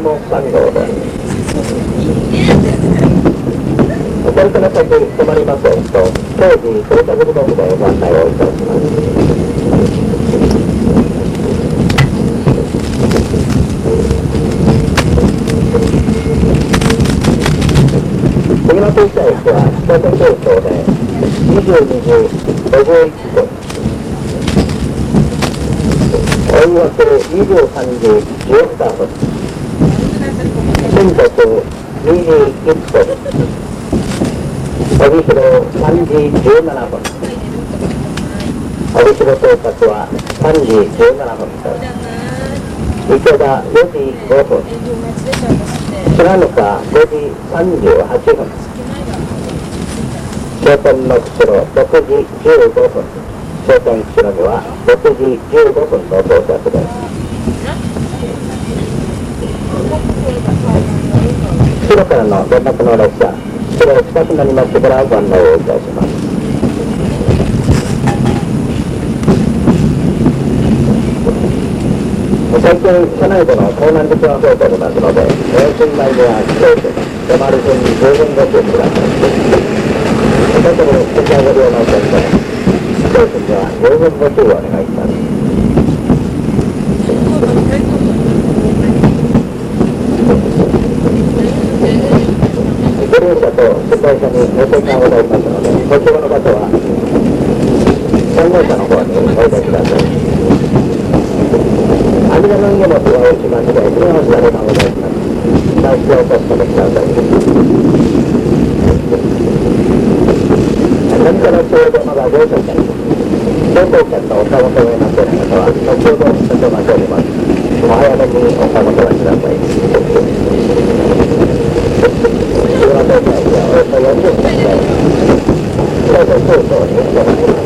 門参道です。これから先止まりませんと、当時到着時刻でご案内をいたします。次の停車駅は北千東町で22時51分。おいわく23時13分。新宿2時1分。帯広3時17分。帯広到着は3時17分です。池田4時5分。白糠5時38分。商店の釧路6時15分。商店釧路には6時15分の到着です。釧路からの連絡の列車、釧路近くなりましてからご案内をいたします。最近、車内での盗難事故が増えておりますので、新米には気象区、山る線に十分ご注意ください。特に電車ご利用のお客様、気象区には十分ご注意をお願いします。ご利用者と出題者にご相談をいたしますので、ご希望の方は、3号車の方においでください。網戸の荷物が落ちまして、次の下でお願いします。大事をお確かめください。何かのちょうどのが乗車券、乗降券のお買い求めになっている方は、後ほどご紹介しております。お早めにお買い求めください。次の乗車駅はおよそ40分で、北千東町に停まります。